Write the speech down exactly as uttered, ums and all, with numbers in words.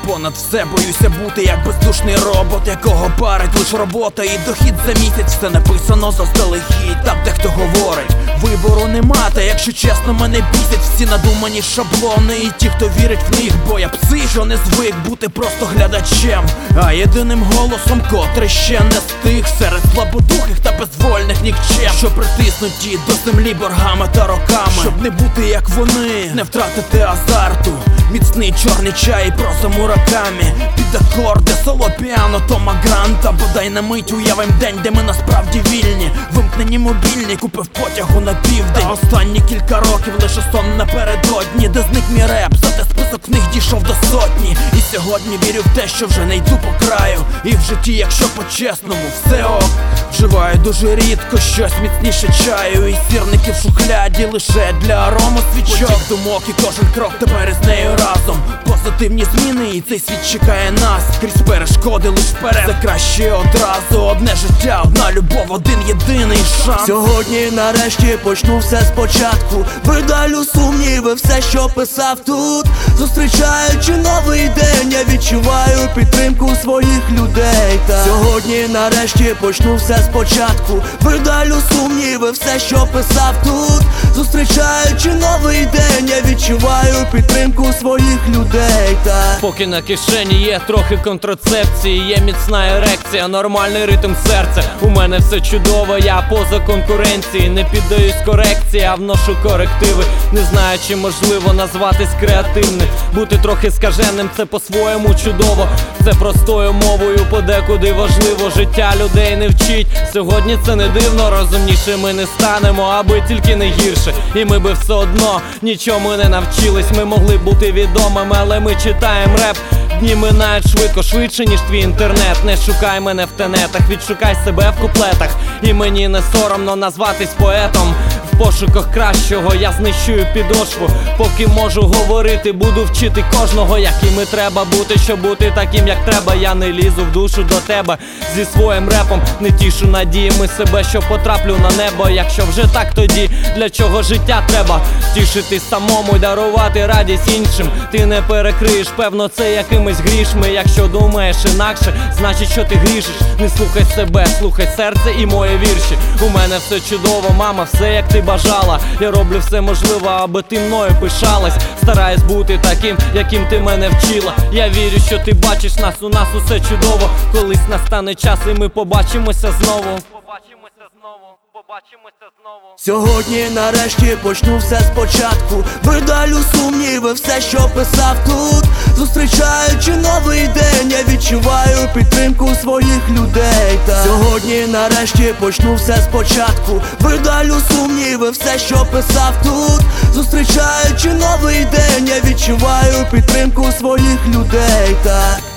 понад все боюся бути як бездушний робот, якого парить лиш робота і дохід за місяць. Все написано заздалегідь, так дехто говорить. Вибору нема, та якщо чесно, мене бісять всі надумані шаблони і ті, хто вірить в них, бо я псих, що не звик бути просто глядачем, а єдиним голосом, котрий ще не стих серед слабодухих та безвольних нікчем, що притиснуті до землі боргами та роками, щоб не бути як вони, не втратити азарту. Міцний чорний чай, просто муракамі під акорди, соло піано Тома Гранта. Бодай на мить уявим день, де ми насправді вільні. Вимкнені мобільні, купив потягу на південь. А останні кілька років лише сон напередодні, де зник мій реп, зате список книг дійшов до сотні. І сьогодні вірю в те, що вже не йду по краю. І в житті, якщо по-чесному, все ок. Вживаю дуже рідко щось міцніше чаю і сірники в шухляді лише для арому свічок. Потік думок і кожен крок тепер із нею разом. Позитивні зміни і цей світ чекає нас. Крізь перешкоди лиш вперед, це краще одразу. Одне життя, одна любов, один єдиний шанс. Сьогодні нарешті почну все спочатку. Видалю сумніви, все, що писав тут. Зустрічаючи новий день, я відчуваю підтримку своїх людей. Та сьогодні нарешті почну все спочатку. Видалю сумніви, все, що писав тут. Зустрічаючи новий день, я відчуваю підтримку своїх людей. Та поки на кишені є трохи контрацепції, є міцна ерекція, нормальний ритм серця. У мене все чудово, я поза конкуренції. Не піддаюсь корекції, а вношу корективи. Не знаю, чи можливо назватись креативним. Бути трохи скаженим, це по-своєму чудово. Це простою мовою подекуди важливо. Життя людей не вчить. Сьогодні це не дивно, розумніше ми не станемо, аби тільки не гірше. І ми би все одно нічому не навчились. Ми могли бути відомими, але ми читаємо реп. Дні минають швидко, швидше, ніж твій інтернет. Не шукай мене в тенетах, відшукай себе в куплетах. І мені не соромно назватись поетом. В пошуках кращого я знищую підошву. Поки можу говорити, буду вчити кожного, якими треба бути, щоб бути таким, як треба. Я не лізу в душу до тебе зі своїм репом. Не тішу надіями себе, що потраплю на небо. Якщо вже так, тоді для чого життя треба? Тішити самому й дарувати радість іншим. Ти не перекриєш, певно, це якимись грішми. Якщо думаєш інакше, значить, що ти грішиш. Не слухай себе, слухай серце і мої вірші. У мене все чудово, мама, все як ти бажала. Я роблю все можливе, аби ти мною пишалась. Стараюсь бути таким, яким ти мене вчила. Я вірю, що ти бачиш нас, у нас усе чудово. Колись настане час і ми побачимося знову. Побачимося знову, побачимося знову. Сьогодні нарешті почну все спочатку. Видалю сумніви, все, що писав тут. Зустрічаючи новий день, я відчуваю підтримку своїх людей. Та сьогодні нарешті почну все спочатку. Видалю сумніви, все, що писав тут. Зустрічаючи новий день, я відчуваю підтримку своїх людей. Та